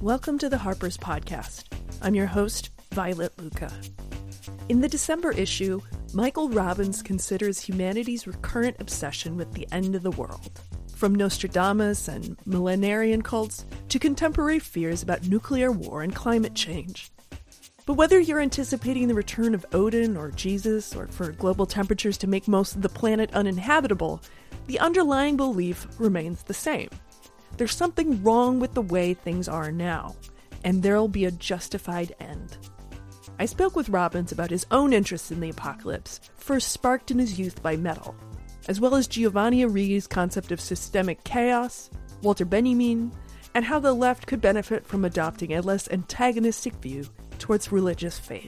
Welcome to the Harper's Podcast. I'm your host, Violet Lucca. In the December issue, Michael Robbins considers humanity's recurrent obsession with the end of the world, from Nostradamus and millenarian cults to contemporary fears about nuclear war and climate change. But whether you're anticipating the return of Odin or Jesus, or for global temperatures to make most of the planet uninhabitable, the underlying belief remains the same. There's something wrong with the way things are now, and there'll be a justified end. I spoke with Robbins about his own interest in the apocalypse, first sparked in his youth by metal, as well as Giovanni Arrighi's concept of systemic chaos, Walter Benjamin, and how the left could benefit from adopting a less antagonistic view towards religious faith.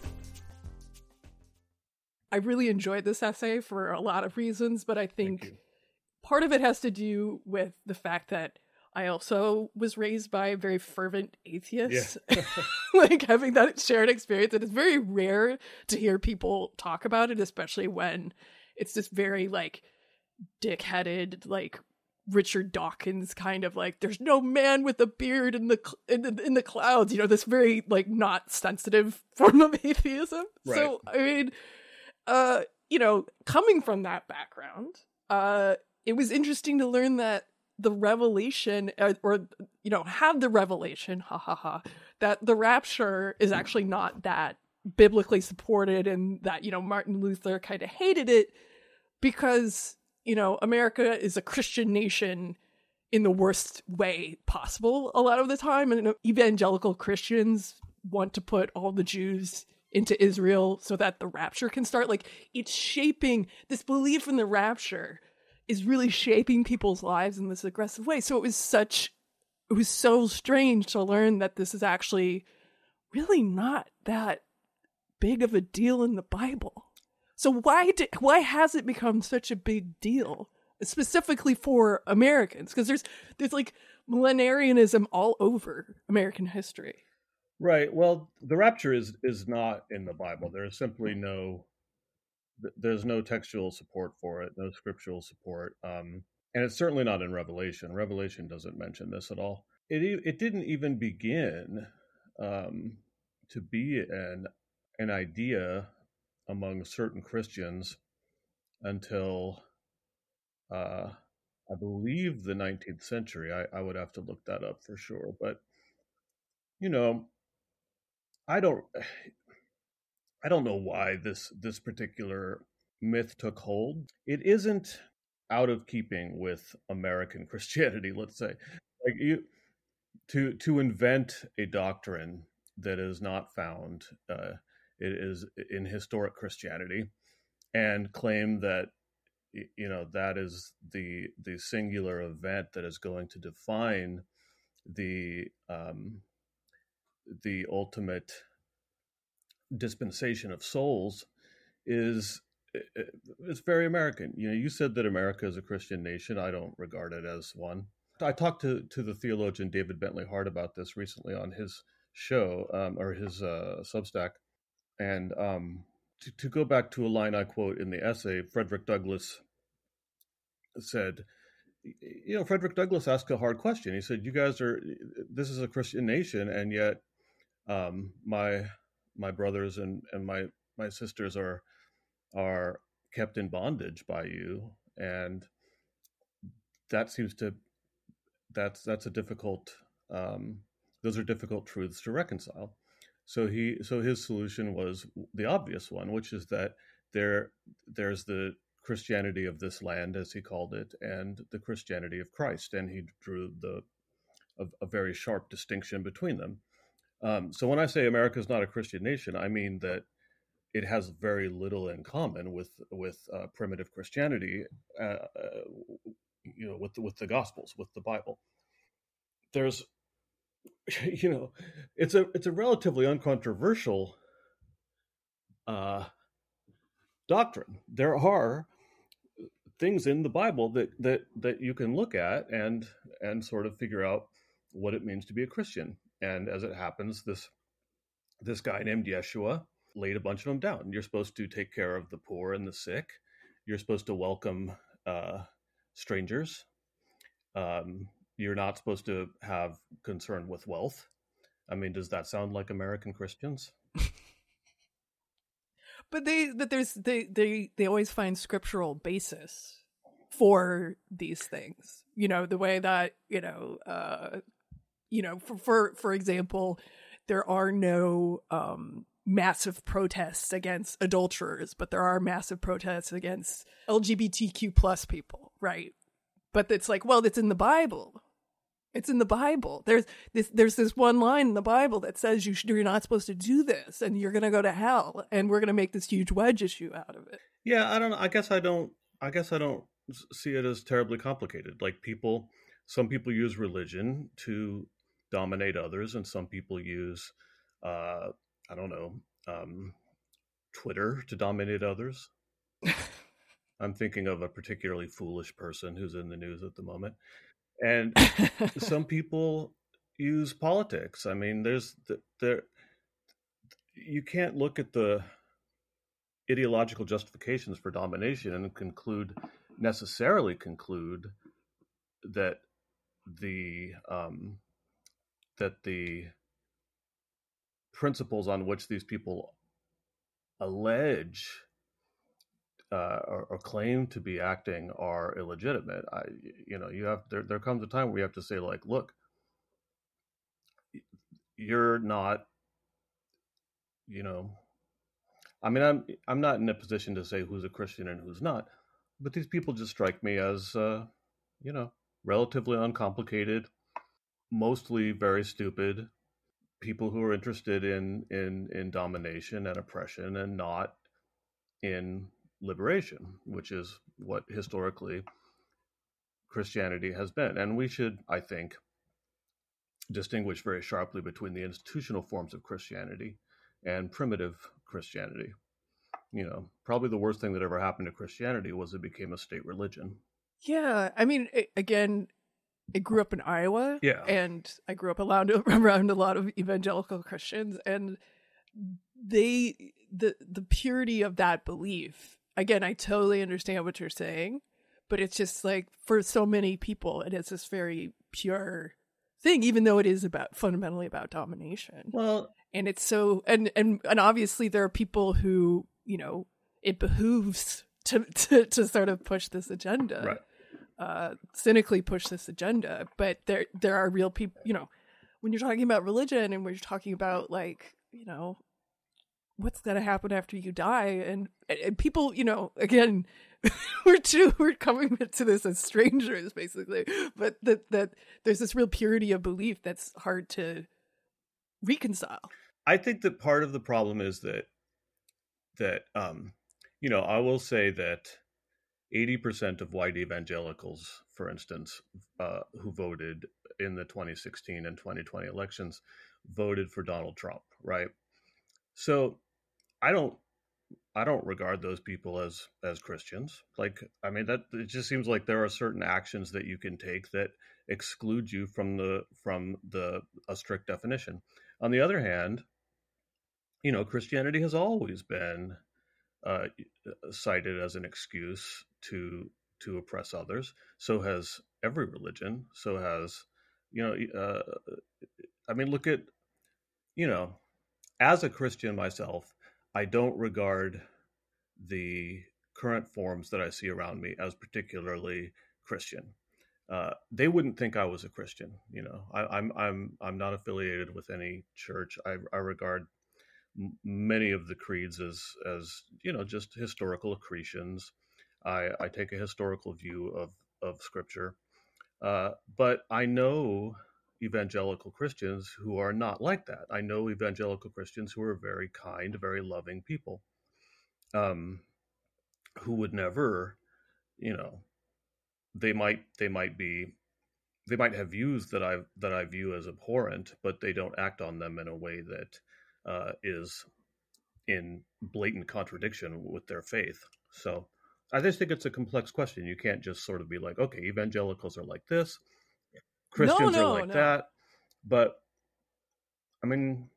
I really enjoyed this essay for a lot of reasons, but I think part of it has to do with the fact that I also was raised by a very fervent atheist, like having that shared experience. And it's very rare to hear people talk about it, especially when it's this very like dick-headed, like Richard Dawkins kind of like, there's no man with a beard in the clouds, you know, this very like not sensitive form of atheism. Right. So, I mean, you know, coming from that background, it was interesting to learn that the revelation, or, you know, have the revelation, that the rapture is actually not that biblically supported, and that, you know, Martin Luther kind of hated it because, you know, America is a Christian nation in the worst way possible a lot of the time. And evangelical Christians want to put all the Jews into Israel so that the rapture can start. Like, it's shaping, this belief in the rapture is really shaping people's lives in this aggressive way. So it was so strange to learn that this is actually really not that big of a deal in the Bible. So why has it become such a big deal, specifically for Americans? Because there's like millenarianism all over American history. Right. Well, the rapture is not in the Bible. There's simply there's no textual support for it, no scriptural support, and it's certainly not in Revelation. Revelation doesn't mention this at all. It didn't even begin to be an idea among certain Christians until I believe the 19th century. I would have to look that up for sure, but you know, I don't know why this particular myth took hold. It isn't out of keeping with American Christianity, let's say. Like to invent a doctrine that is not found, it is in historic Christianity, and claim that, you know, that is the singular event that is going to define the ultimate dispensation of souls is very American. You know, you said that America is a Christian nation. I don't regard it as one. I talked to the theologian David Bentley Hart about this recently on his show, or his Substack. And to go back to a line I quote in the essay, Frederick Douglass said, you know, Frederick Douglass asked a hard question. He said, this is a Christian nation, and yet my brothers and my sisters are kept in bondage by you, and that's a difficult. Those are difficult truths to reconcile. So his solution was the obvious one, which is that there's the Christianity of this land, as he called it, and the Christianity of Christ, and he drew a very sharp distinction between them. So when I say America is not a Christian nation, I mean that it has very little in common with primitive Christianity, you know, with the Gospels, with the Bible. There's, you know, it's a relatively uncontroversial doctrine. There are things in the Bible that you can look at and sort of figure out what it means to be a Christian. And as it happens, this guy named Yeshua laid a bunch of them down. You're supposed to take care of the poor and the sick. You're supposed to welcome strangers. You're not supposed to have concern with wealth. I mean, does that sound like American Christians? But they always find scriptural basis for these things. The way that, for example, there are no massive protests against adulterers, but there are massive protests against LGBTQ plus people, right? But it's like, well, it's in the Bible. It's in the Bible. There's this one line in the Bible that says you're not supposed to do this, and you're going to go to hell, and we're going to make this huge wedge issue out of it. Yeah, I don't know. I guess I don't see it as terribly complicated. Like some people use religion to dominate others, and some people use, I don't know, Twitter to dominate others. I'm thinking of a particularly foolish person who's in the news at the moment. And some people use politics. I mean, you can't look at the ideological justifications for domination and necessarily conclude that the principles on which these people allege or claim to be acting are illegitimate. There comes a time where you have to say, like, look, you're not, I mean, I'm not in a position to say who's a Christian and who's not, but these people just strike me as, relatively uncomplicated, mostly very stupid people who are interested in domination and oppression and not in liberation, which is what historically Christianity has been. And we should, I think, distinguish very sharply between the institutional forms of Christianity and primitive Christianity. Probably the worst thing that ever happened to Christianity was it became a state religion. Yeah, I mean, again, I grew up in Iowa, yeah, and I grew up around a lot of evangelical Christians, and the purity of that belief. Again, I totally understand what you're saying, but it's just like, for so many people, it is this very pure thing, even though it is fundamentally about domination. Well, and it's so, and obviously there are people who, it behooves to sort of push this agenda, right. Cynically push this agenda. But there are real people, when you're talking about religion and when you're talking about, like, what's going to happen after you die, and people, again, we're coming to this as strangers, basically, but that there's this real purity of belief that's hard to reconcile. I think that part of the problem is that I will say that 80% of white evangelicals, for instance, who voted in the 2016 and 2020 elections, voted for Donald Trump, right? So I don't regard those people as Christians. Like, I mean, that it just seems like there are certain actions that you can take that exclude you from a strict definition. On the other hand, Christianity has always been cited as an excuse to oppress others. So has every religion. So has, I mean, look at, as a Christian myself, I don't regard the current forms that I see around me as particularly Christian. They wouldn't think I was a Christian. I'm not affiliated with any church. I regard many of the creeds as just historical accretions. I take a historical view of Scripture, but I know evangelical Christians who are not like that. I know evangelical Christians who are very kind, very loving people, who would never, they might have views that I view as abhorrent, but they don't act on them in a way that is in blatant contradiction with their faith. So I just think it's a complex question. You can't just sort of be like, okay, evangelicals are like this, Christians are like that. But I mean,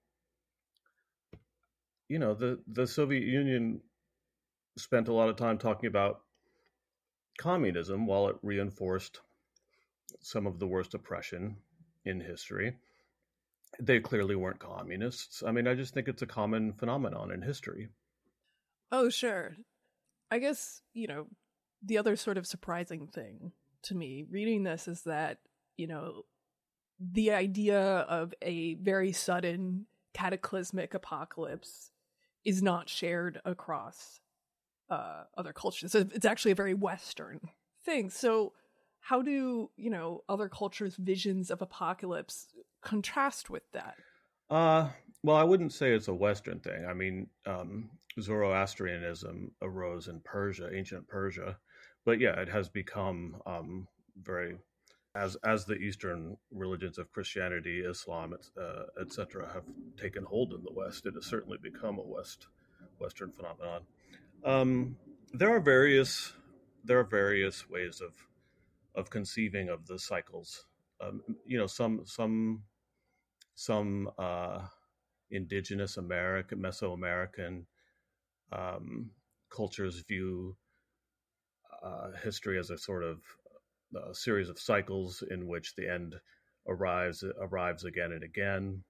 the Soviet Union spent a lot of time talking about communism while it reinforced some of the worst oppression in history. They clearly weren't communists. I mean, I just think it's a common phenomenon in history. Oh, sure. I guess, the other sort of surprising thing to me reading this is that, the idea of a very sudden cataclysmic apocalypse is not shared across other cultures. It's actually a very Western thing. So how do, other cultures' visions of apocalypse contrast with that? Well, I wouldn't say it's a Western thing. I mean, Zoroastrianism arose in Persia, ancient Persia, but yeah, it has become very, as the Eastern religions of Christianity, Islam, etc., have taken hold in the West. It has certainly become a Western phenomenon. There are various ways of conceiving of the cycles. Some indigenous Mesoamerican cultures view history as a sort of series of cycles in which the end arrives again and again.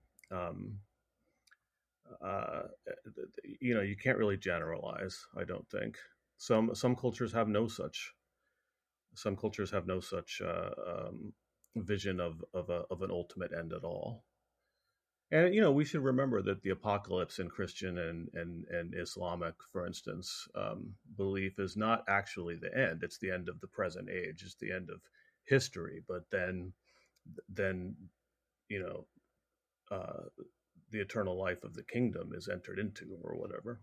You can't really generalize, I don't think. Some cultures have no such. Some cultures have no such vision of an ultimate end at all. And we should remember that the apocalypse in Christian and Islamic, for instance, belief is not actually the end. It's the end of the present age. It's the end of history. But then the eternal life of the kingdom is entered into, or whatever.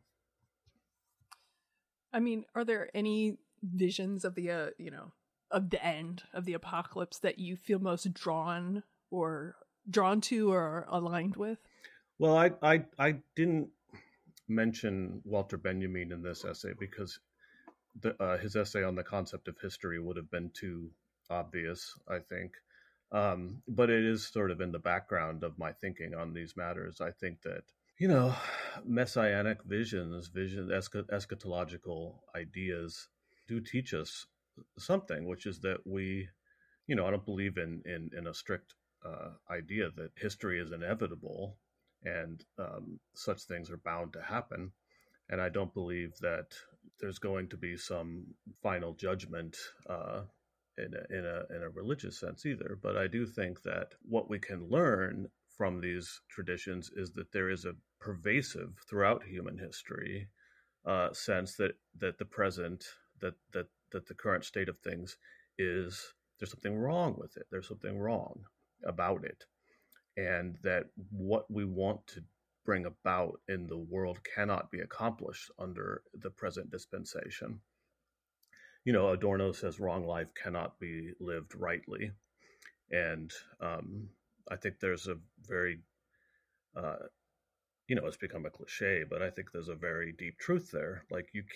I mean, are there any visions of the of the end of the apocalypse that you feel most drawn to or aligned with? Well, I didn't mention Walter Benjamin in this essay because his essay on the concept of history would have been too obvious, I think. But it is sort of in the background of my thinking on these matters. I think that, messianic visions, eschatological ideas do teach us something, which is that we, I don't believe in a strict idea that history is inevitable and such things are bound to happen. And I don't believe that there's going to be some final judgment in a religious sense either. But I do think that what we can learn from these traditions is that there is a pervasive throughout human history sense that the present, that the current state of things is, there's something wrong with it. There's something wrong about it. And that what we want to bring about in the world cannot be accomplished under the present dispensation. Adorno says wrong life cannot be lived rightly. And I think there's a very, it's become a cliche, but I think there's a very deep truth there. Like you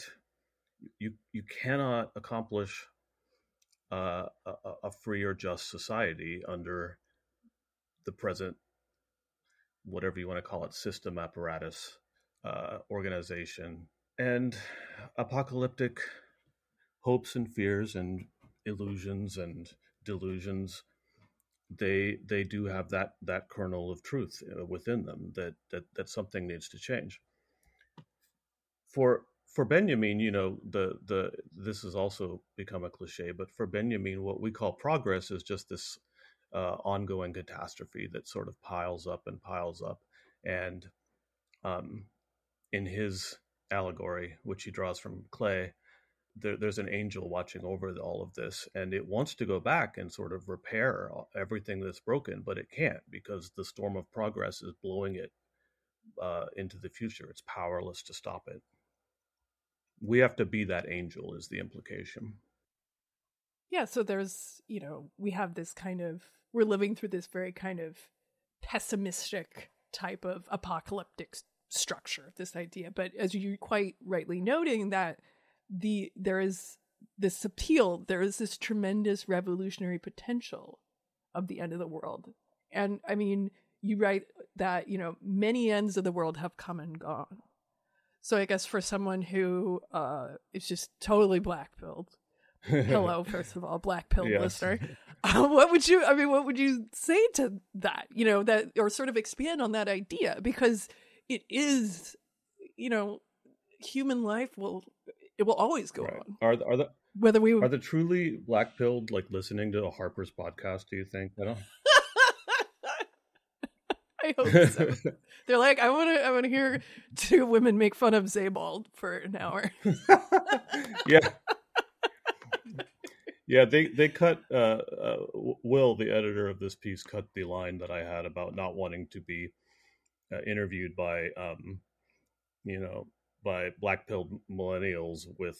cannot accomplish a free or just society under the present, whatever you want to call it, system, apparatus, organization, and apocalyptic hopes and fears and illusions and delusions. They do have that kernel of truth within them that something needs to change. For Benjamin, this has also become a cliche, but for Benjamin, what we call progress is just this ongoing catastrophe that sort of piles up and piles up. And in his allegory, which he draws from clay, there's an angel watching over all of this, and it wants to go back and sort of repair everything that's broken, but it can't because the storm of progress is blowing it into the future. It's powerless to stop it. We have to be that angel is the implication. Yeah, so there's, we have this we're living through this very kind of pessimistic type of apocalyptic structure, this idea. But as you quite rightly noting that there is this appeal, there is this tremendous revolutionary potential of the end of the world. And I mean, you write that, many ends of the world have come and gone. So I guess for someone who is just totally black-pilled, Hello, first of all, black pill Yes. listener. What would you say to that? That, or sort of expand on that idea, because it is, human life will always go Right. on. Whether we are the truly black pilled like listening to a Harper's podcast? Do you think? I hope so. They're like, I want to hear two women make fun of Zaybald for an hour. Yeah. Yeah, they cut Will, the editor of this piece, cut the line that I had about not wanting to be interviewed by by black pilled millennials with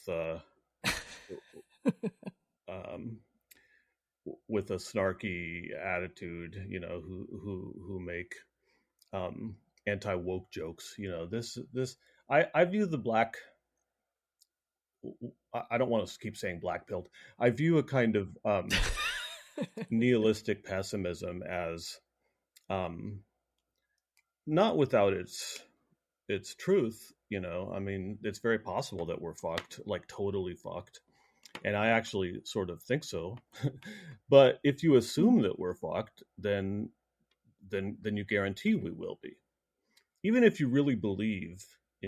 with a snarky attitude, who make anti woke jokes. I view the black. I don't want to keep saying black pilled. I view a kind of nihilistic pessimism as not without its truth. It's very possible that we're fucked, like totally fucked, and I actually sort of think so. But if you assume that we're fucked, then you guarantee we will be. Even if you really believe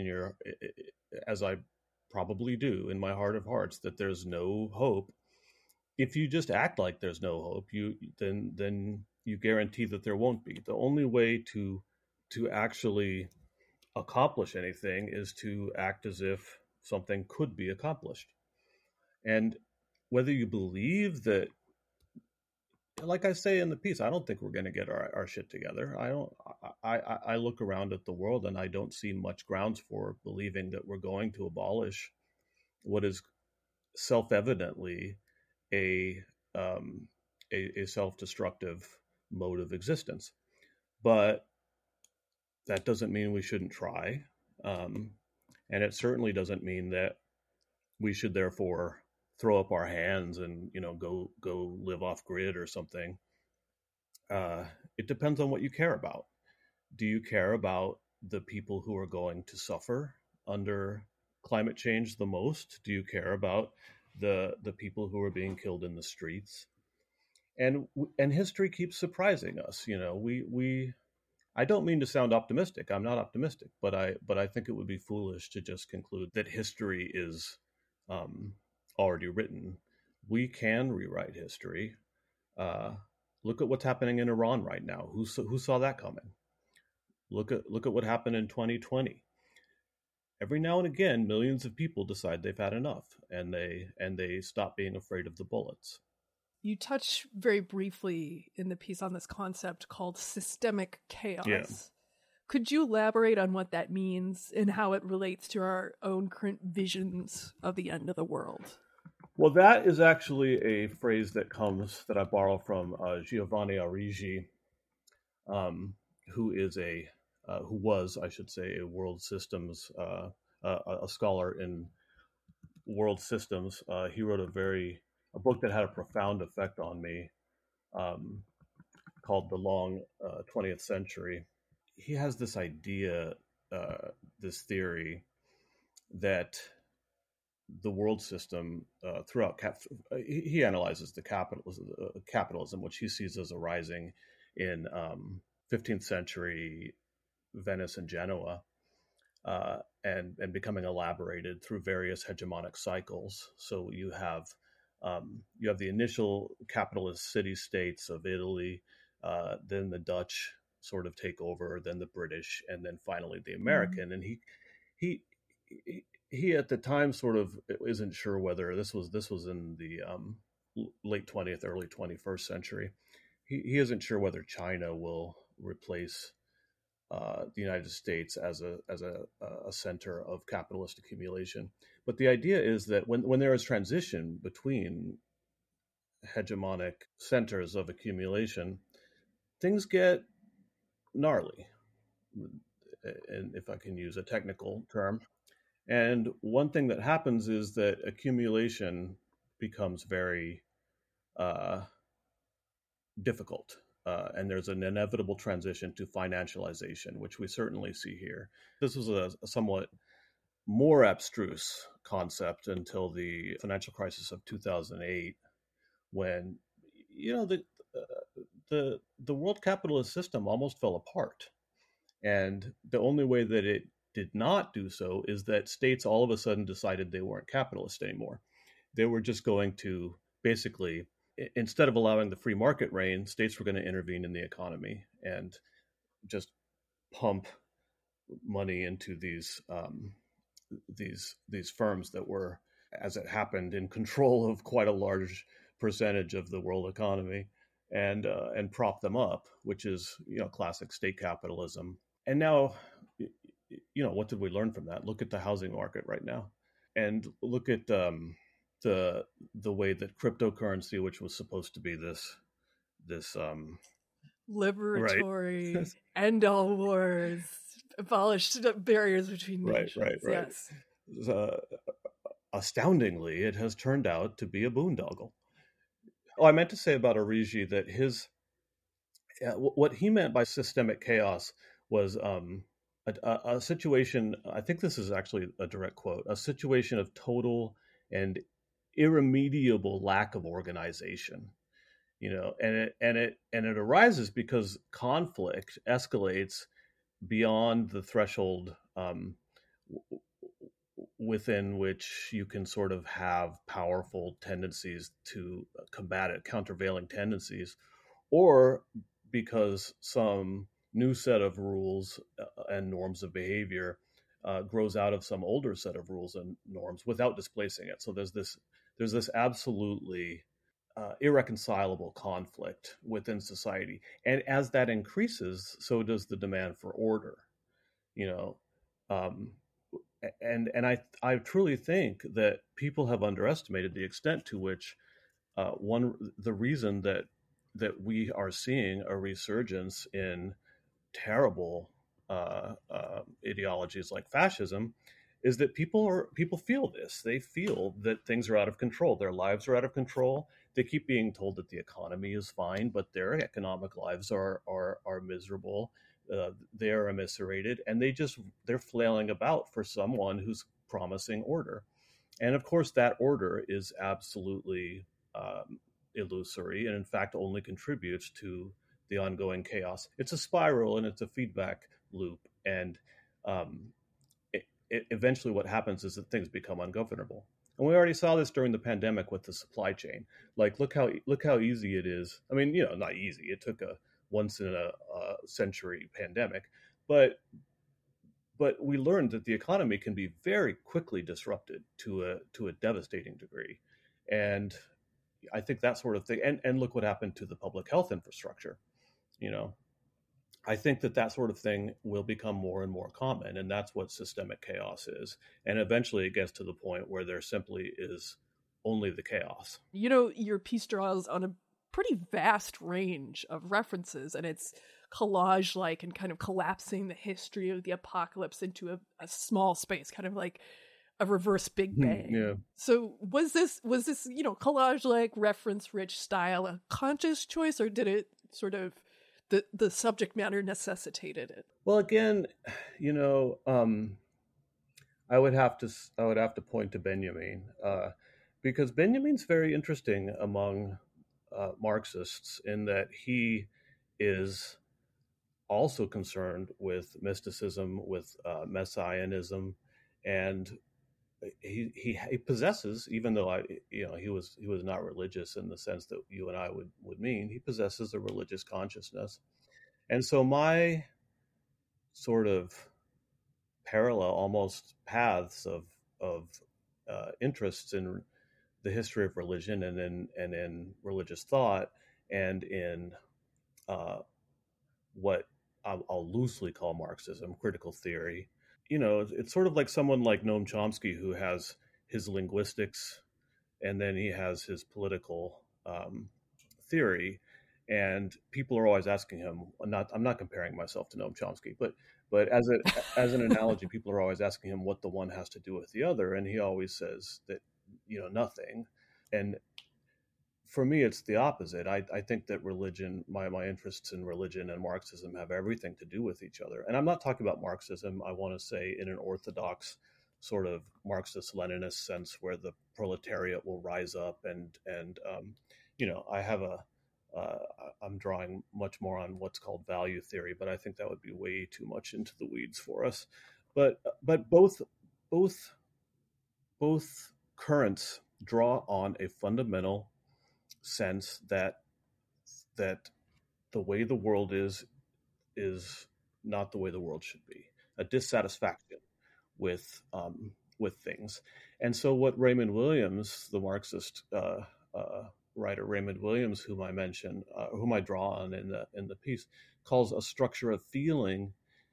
as I probably do in my heart of hearts, that there's no hope. If you just act like there's no hope, then you guarantee that there won't be. The only way to actually accomplish anything is to act as if something could be accomplished. And whether you believe that, like I say in the piece, I don't think we're going to get our shit together. I look around at the world and I don't see much grounds for believing that we're going to abolish what is self-evidently a self-destructive mode of existence. But that doesn't mean we shouldn't try. And it certainly doesn't mean that we should therefore throw up our hands and, go live off grid or something. It depends on what you care about. Do you care about the people who are going to suffer under climate change the most? Do you care about the people who are being killed in the streets? And history keeps surprising us. I don't mean to sound optimistic. I'm not optimistic, but I think it would be foolish to just conclude that history is already written. We can rewrite history. Look at what's happening in Iran right now. Who saw that coming? Look at what happened in 2020. Every now and again, millions of people decide they've had enough, and they stop being afraid of the bullets. You touch very briefly in the piece on this concept called systemic chaos. Yeah. Could you elaborate on what that means and how it relates to our own current visions of the end of the world? Well, that is actually a phrase that I borrow from Giovanni Arrighi, who was, I should say, a world systems, a scholar in world systems. He wrote a book that had a profound effect on me, called The Long 20th Century. He has this idea, this theory, that the world system throughout he analyzes the capitalism, which he sees as arising in 15th century Venice and Genoa, and becoming elaborated through various hegemonic cycles. So you have the initial capitalist city-states of Italy, then the Dutch sort of take over, then the British, and then finally the American. And he at the time sort of isn't sure whether this was in the late 20th, early 21st century. He isn't sure whether China will replace the United States as a center of capitalist accumulation. But the idea is that when there is transition between hegemonic centers of accumulation, things get gnarly, and if I can use a technical term. And one thing that happens is that accumulation becomes very difficult. And there's an inevitable transition to financialization, which we certainly see here. This was a somewhat more abstruse concept until the financial crisis of 2008, when the world capitalist system almost fell apart. And the only way that it did not do so is that states all of a sudden decided they weren't capitalist anymore. They were just going to basically, instead of allowing the free market reign, states were going to intervene in the economy and just pump money into these firms that were, as it happened, in control of quite a large percentage of the world economy, and prop them up, which is classic state capitalism. And now, what did we learn from that? Look at the housing market right now, and look at the way that cryptocurrency, which was supposed to be this liberatory right. End all wars, abolished barriers between nations. Right. Yes. Astoundingly, it has turned out to be a boondoggle. Oh, I meant to say about Origi that what he meant by systemic chaos was a situation, I think this is actually a direct quote, a situation of total and irremediable lack of organization. And it arises because conflict escalates beyond the threshold within which you can sort of have powerful tendencies to combat it, countervailing tendencies, or because some new set of rules and norms of behavior grows out of some older set of rules and norms without displacing it. So there's this absolutely irreconcilable conflict within society, and as that increases, so does the demand for order. And I truly think that people have underestimated the extent to which the reason that we are seeing a resurgence in terrible ideologies like fascism is that people feel this. They feel that things are out of control. Their lives are out of control. They keep being told that the economy is fine, but their economic lives are miserable. They're eviscerated, and they're flailing about for someone who's promising order. And of course, that order is absolutely illusory, and in fact only contributes to the ongoing chaos. It's a spiral, and it's a feedback loop, and eventually what happens is that things become ungovernable. And we already saw this during the pandemic with the supply chain. Like, look how easy it is. I mean, not easy. It took a once in a century pandemic, but we learned that the economy can be very quickly disrupted to a devastating degree. And I think that sort of thing, and look what happened to the public health infrastructure. I think that sort of thing will become more and more common, and that's what systemic chaos is. And eventually it gets to the point where there simply is only the chaos. Your piece draws on a pretty vast range of references, and it's collage-like and kind of collapsing the history of the apocalypse into a small space, kind of like a reverse Big Bang. Yeah. So was this collage-like, reference-rich style a conscious choice, or did it sort of the subject matter necessitated it? Well, again, I would have to point to Benjamin, because Benjamin's very interesting among Marxists in that he is also concerned with mysticism, with messianism, and he possesses, even though he was not religious in the sense that you and I would mean, he possesses a religious consciousness. And so my sort of parallel, almost paths of interests in the history of religion and in religious thought and in what I'll loosely call Marxism, critical theory. It's sort of like someone like Noam Chomsky, who has his linguistics and then he has his political theory. And people are always asking him, I'm not comparing myself to Noam Chomsky, but as an analogy, people are always asking him what the one has to do with the other. And he always says that, nothing. And for me, it's the opposite. I think that religion, my interests in religion and Marxism have everything to do with each other. And I'm not talking about Marxism, I want to say, in an orthodox sort of Marxist-Leninist sense where the proletariat will rise up and I have I'm drawing much more on what's called value theory, but I think that would be way too much into the weeds for us. But both currents draw on a fundamental sense that the way the world is not the way the world should be, a dissatisfaction with things. And so what Raymond Williams, the Marxist writer Raymond Williams, whom I mentioned, whom I draw on in the piece, calls a structure of feeling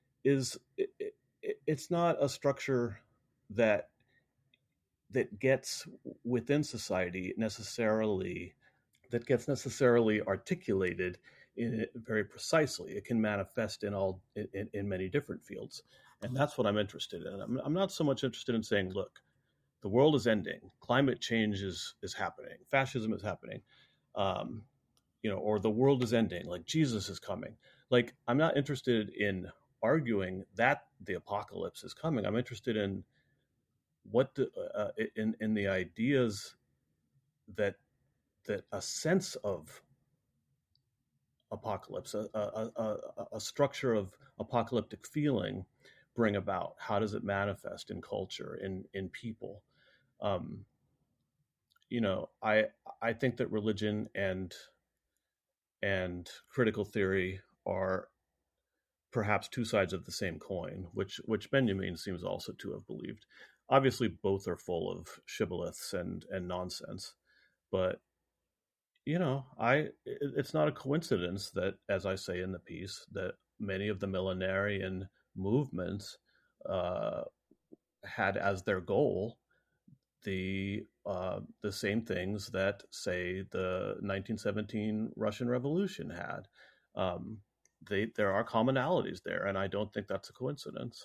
it's not a structure that gets within society necessarily articulated very precisely. It can manifest in many different fields, and that's what I'm interested in. I'm not so much interested in saying, look, the world is ending, climate change is happening, fascism is happening, or the world is ending, like Jesus is coming. Like, I'm not interested in arguing that the apocalypse is coming. I'm interested in in the ideas that a sense of apocalypse, a structure of apocalyptic feeling bring about. How does it manifest in culture, in people? I think that religion and critical theory are perhaps two sides of the same coin, which Benjamin seems also to have believed. Obviously, both are full of shibboleths and nonsense, but it's not a coincidence that, as I say in the piece, that many of the millenarian movements had as their goal the same things that, say, the 1917 Russian Revolution had. There are commonalities there, and I don't think that's a coincidence.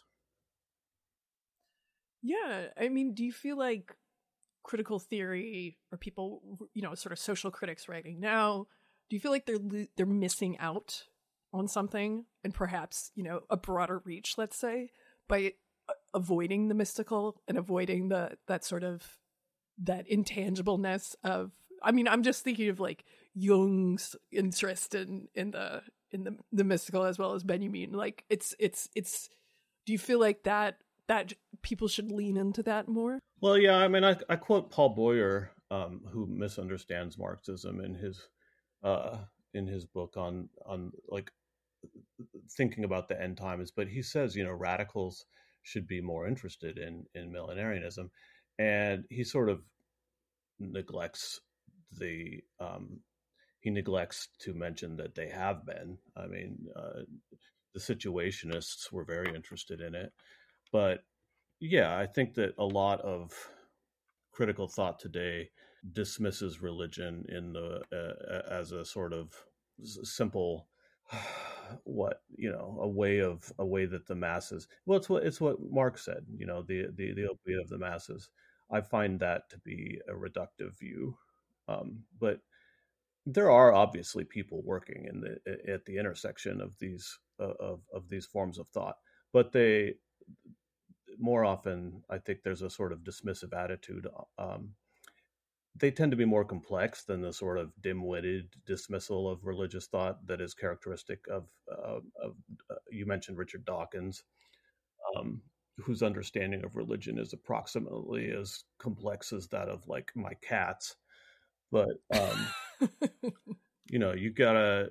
Yeah, I mean, do you feel like critical theory, or people, sort of social critics writing now, do you feel like they're missing out on something, and perhaps a broader reach, let's say, by avoiding the mystical and avoiding that sort of that intangibleness of? I mean, I'm just thinking of like Jung's interest in the mystical, as well as Benjamin. Like, it's. Do you feel like that people should lean into that more? Well, yeah, I mean, I quote Paul Boyer, who misunderstands Marxism in his book on like thinking about the end times, but he says, radicals should be more interested in millenarianism, and he sort of neglects to mention that they have been. I mean, the Situationists were very interested in it, but yeah, I think that a lot of critical thought today dismisses religion as a sort of simple a way that the masses. Well, it's what Marx said. The opiate of the masses. I find that to be a reductive view, but there are obviously people working at the intersection of these forms of thought, but they. More often, I think there's a sort of dismissive attitude. They tend to be more complex than the sort of dim-witted dismissal of religious thought that is characteristic of you mentioned Richard Dawkins, whose understanding of religion is approximately as complex as that of like my cats. But you gotta.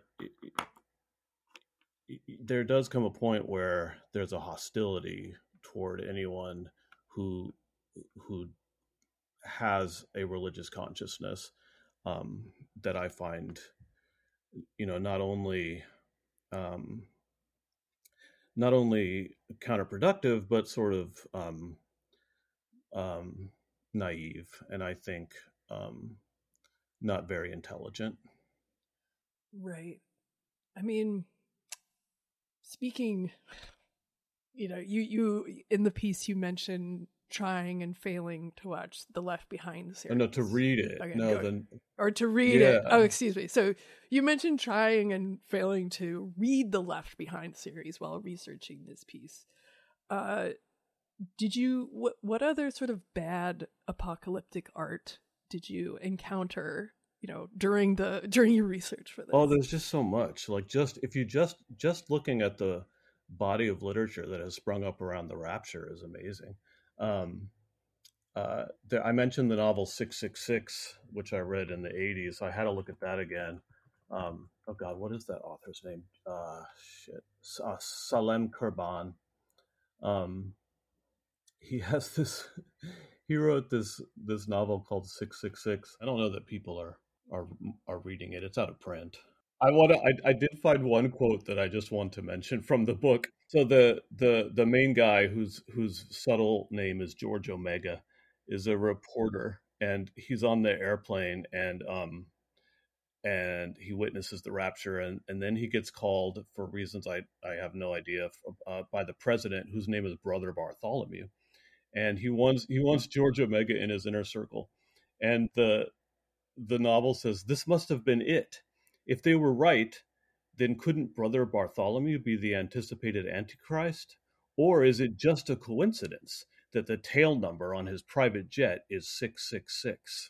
There does come a point where there's a hostility toward anyone who has a religious consciousness, that I find, not only counterproductive, but sort of naive, and I think not very intelligent. Right. I mean, speaking, you in the piece you mentioned trying and failing to watch the Left Behind series. No, to read it. Okay, or to read it. Oh, excuse me. So you mentioned trying and failing to read the Left Behind series while researching this piece. what other sort of bad apocalyptic art did you encounter, during your research for Oh, this? there's just so much. Like, if you just looking at the body of literature that has sprung up around the rapture is amazing. Um, I mentioned the novel 666, which I read in the 80s. I had to look at that again. Oh God, what is that author's name? Shit, Salem Kurban. Um, he has this. He wrote this novel called 666. I don't know that people are reading it. It's out of print. I did find one quote that I just want to mention from the book. So the main guy whose subtle name is George Omega is a reporter, and he's on the airplane, and he witnesses the rapture, and then he gets called for reasons I have no idea, by the president, whose name is Brother Bartholomew, and he wants George Omega in his inner circle, and the novel says this must have been it. If they were right, then couldn't Brother Bartholomew be the anticipated Antichrist? Or is it just a coincidence that the tail number on his private jet is 666?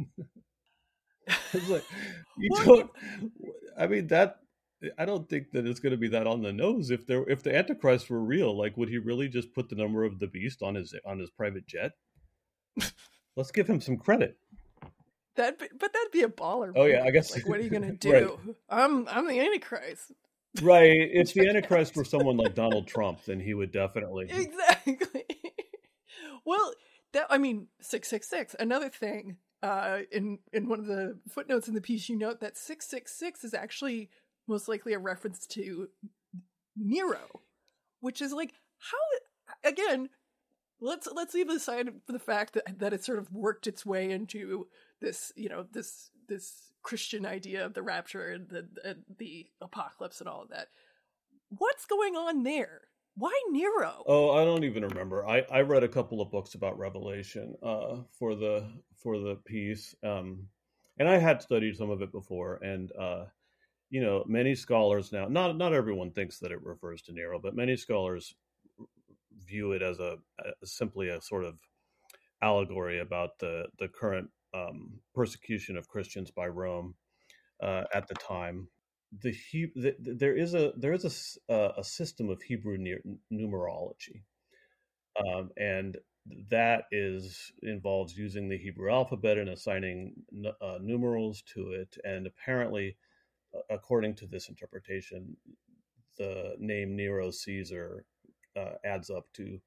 It's like, you don't, I mean, I don't think that it's going to be that on the nose. If the Antichrist were real, like, would he really just put the number of the beast on his private jet? Let's give him some credit. But that'd be a baller. Oh yeah, I guess. Like, what are you gonna do? Right. I'm the Antichrist. Right. If the Antichrist were someone like Donald Trump, then he would definitely. Exactly. Well, 666. Another thing, in one of the footnotes in the piece, you note that 666 is actually most likely a reference to Nero, which is like, how, again, let's leave aside for the fact that it sort of worked its way into this, this Christian idea of the rapture and the apocalypse and all of that. What's going on there? Why Nero? Oh, I don't even remember. I read a couple of books about Revelation for the piece, and I had studied some of it before, and many scholars now, not everyone thinks that it refers to Nero, but many scholars view it as simply a sort of allegory about the current persecution of Christians by Rome at the time. There is a system of Hebrew numerology, and that involves using the Hebrew alphabet and assigning numerals to it. And apparently, according to this interpretation, the name Nero Caesar adds up to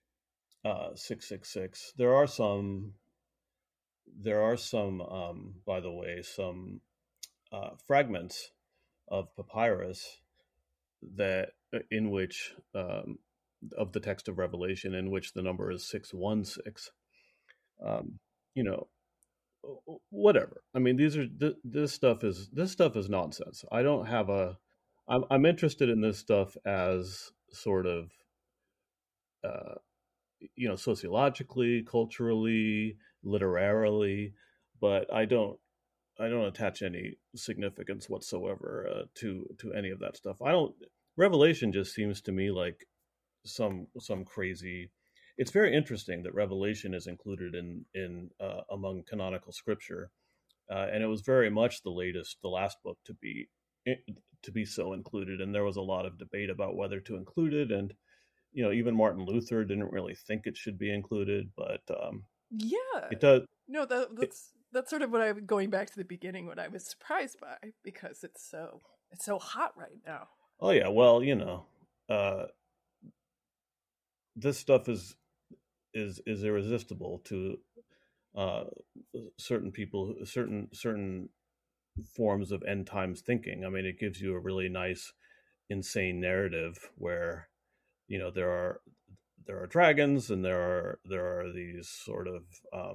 666. There are some, by the way, some fragments of papyrus that in which of the text of Revelation in which the number is 616. Whatever. I mean, this stuff is nonsense. I don't have I'm interested in this stuff as sort of sociologically, culturally, literarily, but I don't attach any significance whatsoever to any of that stuff. Revelation just seems to me like some crazy. It's very interesting that Revelation is included in among canonical scripture, and it was very much the last book to be so included. And there was a lot of debate about whether to include it, and even Martin Luther didn't really think it should be included, but yeah, it does. No, that's sort of what I'm going back to the beginning. What I was surprised by, because it's so hot right now. Oh yeah, well, this stuff is irresistible to certain people, certain forms of end times thinking. I mean, it gives you a really nice, insane narrative where there are dragons, and there are these sort of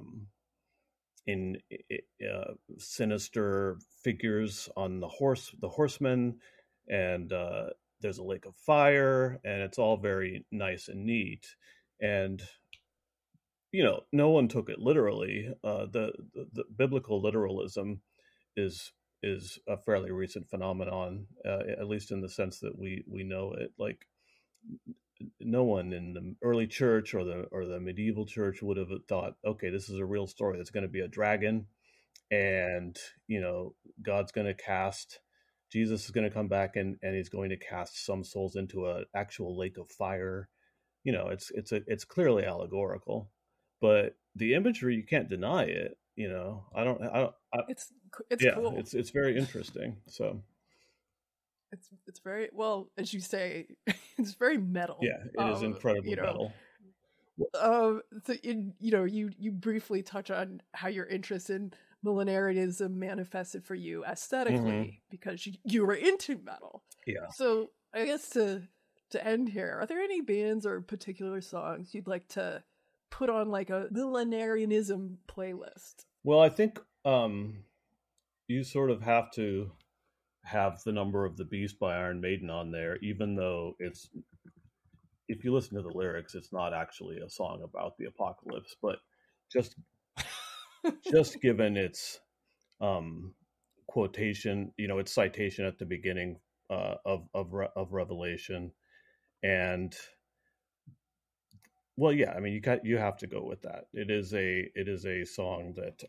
sinister figures on the horsemen, and there's a lake of fire, and it's all very nice and neat. And no one took it literally. The biblical literalism is a fairly recent phenomenon, at least in the sense that we know it. Like, no one in the early church or the medieval church would have thought, okay, this is a real story. There's going to be a dragon, and God's going to cast. Jesus is going to come back and he's going to cast some souls into an actual lake of fire. It's clearly allegorical, but the imagery, you can't deny it. It's yeah, cool. It's very interesting. So it's very, well, as you say, it's very metal. Yeah, it is incredibly metal. So you briefly touch on how your interest in millenarianism manifested for you aesthetically because you were into metal. Yeah. So I guess to end here, are there any bands or particular songs you'd like to put on like a millenarianism playlist? Well, I think you sort of have to have The Number of the Beast by Iron Maiden on there, even though if you listen to the lyrics, it's not actually a song about the apocalypse, but just given its quotation, its citation at the beginning of Revelation, and well, yeah, I mean, you have to go with that. It is a song that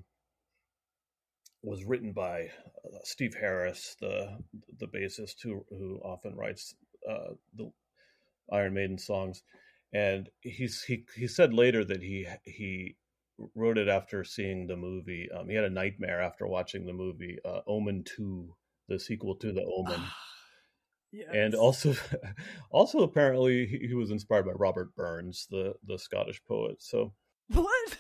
was written by Steve Harris, the bassist who often writes the Iron Maiden songs, and he said later that he wrote it after seeing the movie. He had a nightmare after watching the movie Omen 2, the sequel to The Omen. Yes. And also apparently he was inspired by Robert Burns, the Scottish poet. So what?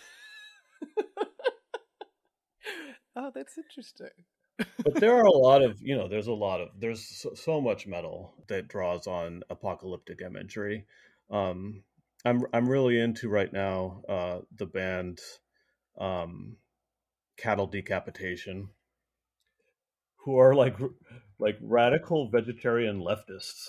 Oh, that's interesting. But there are a lot of, there's so much metal that draws on apocalyptic imagery. I'm really into right now the band Cattle Decapitation, who are like radical vegetarian leftists,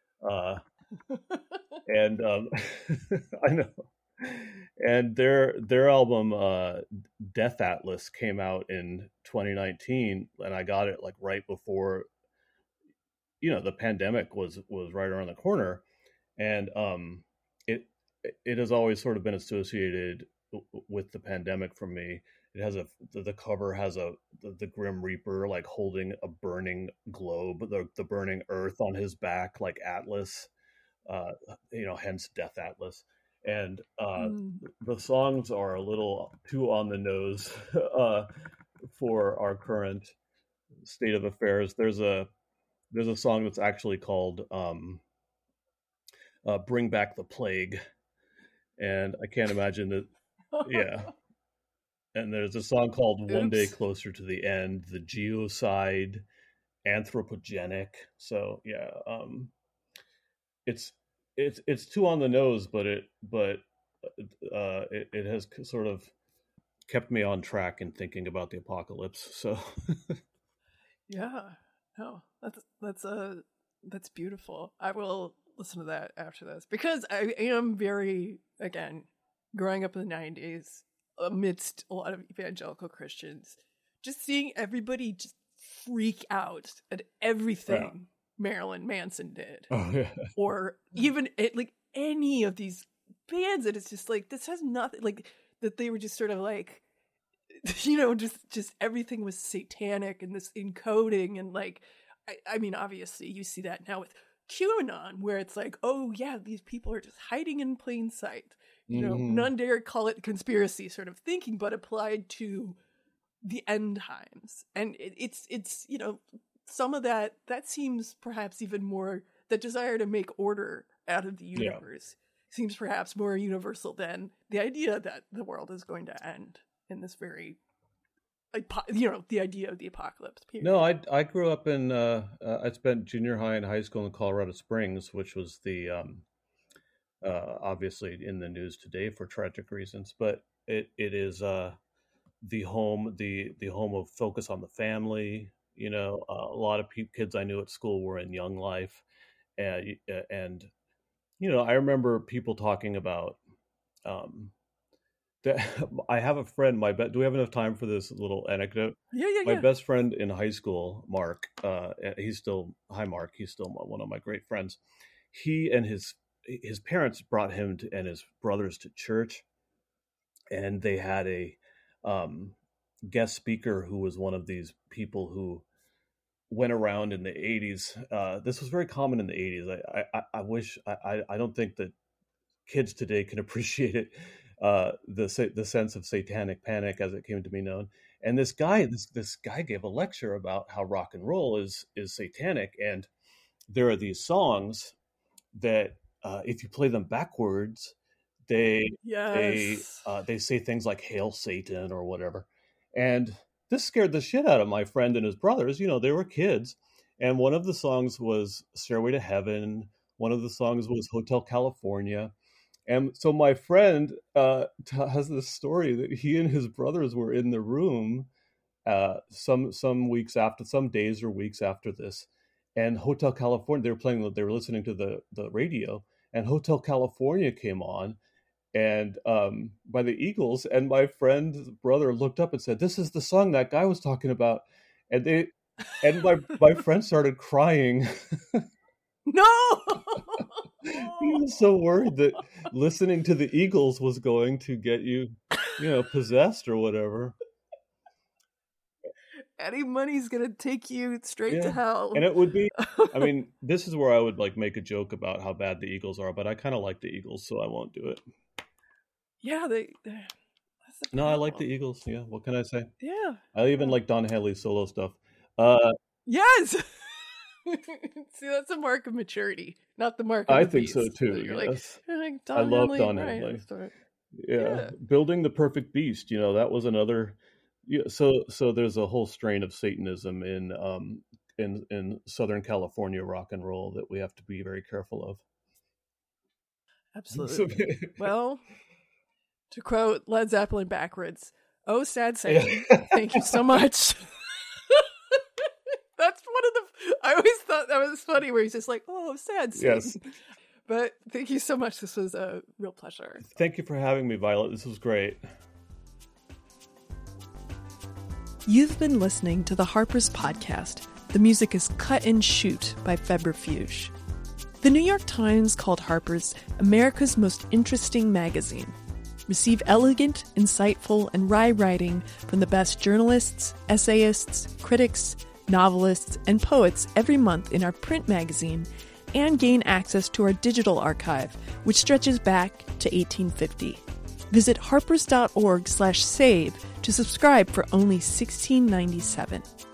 and I know. And their album Death Atlas came out in 2019, and I got it like right before the pandemic was right around the corner, and it has always sort of been associated with the pandemic for me. It has the cover has the Grim Reaper like holding a burning globe, the burning earth on his back, like Atlas, hence Death Atlas. And the songs are a little too on the nose for our current state of affairs. There's a song that's actually called "Bring Back the Plague," and I can't imagine that. Yeah, and there's a song called "One Day Closer to the End," the Geocide, Anthropogenic. So yeah, it's too on the nose, but it has sort of kept me on track in thinking about the apocalypse. So yeah, no, that's beautiful. I will listen to that after this because I am very, again, growing up in the 90s amidst a lot of evangelical Christians, just seeing everybody just freak out at everything Marilyn Manson did, or even like any of these bands, and it's just like, this has nothing, like that they were just sort of like, just everything was satanic and this encoding, and like I mean, obviously you see that now with QAnon, where it's like, oh yeah, these people are just hiding in plain sight. None dare call it conspiracy sort of thinking, but applied to the end times, and it's some of that seems perhaps even more, the desire to make order out of the universe seems perhaps more universal than the idea that the world is going to end in this very, the idea of the apocalypse period. No, I grew up in, I spent junior high and high school in Colorado Springs, which was the, obviously in the news today for tragic reasons, but it is the home of Focus on the Family. A lot of kids I knew at school were in Young Life, and I remember people talking about that. I have a friend. Do we have enough time for this little anecdote? Yeah. My best friend in high school, Mark. Hi Mark. He's still one of my great friends. He and his his parents brought him and his brothers to church, and they had a guest speaker who was one of these people who went around in the 80s. This was very common in the 80s. I don't think that kids today can appreciate it, the sense of satanic panic as it came to be known. And this guy gave a lecture about how rock and roll is satanic, and there are these songs that if you play them backwards, they say things like "Hail Satan" or whatever. And this scared the shit out of my friend and his brothers. You know, they were kids, and one of the songs was "Stairway to Heaven." One of the songs was "Hotel California." And so my friend has this story that he and his brothers were in the room some days or weeks after this, and Hotel California, they were listening to the radio, and Hotel California came on, and by the Eagles, and my friend's brother looked up and said, "This is the song that guy was talking about," and my friend started crying. No. He was so worried that listening to the Eagles was going to get you possessed or whatever. Any money's gonna take you straight to hell. And it would be, I mean, this is where I would like make a joke about how bad the Eagles are, but I kind of like the Eagles, so I won't do it. Yeah, No, I like the Eagles. Yeah, what can I say? Yeah, I even like Don Henley's solo stuff. Yes. See, that's a mark of maturity, not the mark of I the think beast. so too. You're yes. like I love Don Henley. Yeah, building the perfect beast. That was another. Yeah, so there's a whole strain of Satanism in Southern California rock and roll that we have to be very careful of. Absolutely. Well, to quote Led Zeppelin backwards, "Oh, sad Satan, thank you so much." That's one of the. I always thought that was funny, where he's just like, "Oh, sad Satan." Yes. But thank you so much. This was a real pleasure. Thank you for having me, Violet. This was great. You've been listening to the Harper's Podcast. The music is Cut and Shoot by Febrifuge. The New York Times called Harper's America's most interesting magazine. Receive elegant, insightful, and wry writing from the best journalists, essayists, critics, novelists, and poets every month in our print magazine, and gain access to our digital archive, which stretches back to 1850. Visit harpers.org/save to subscribe for only $16.97.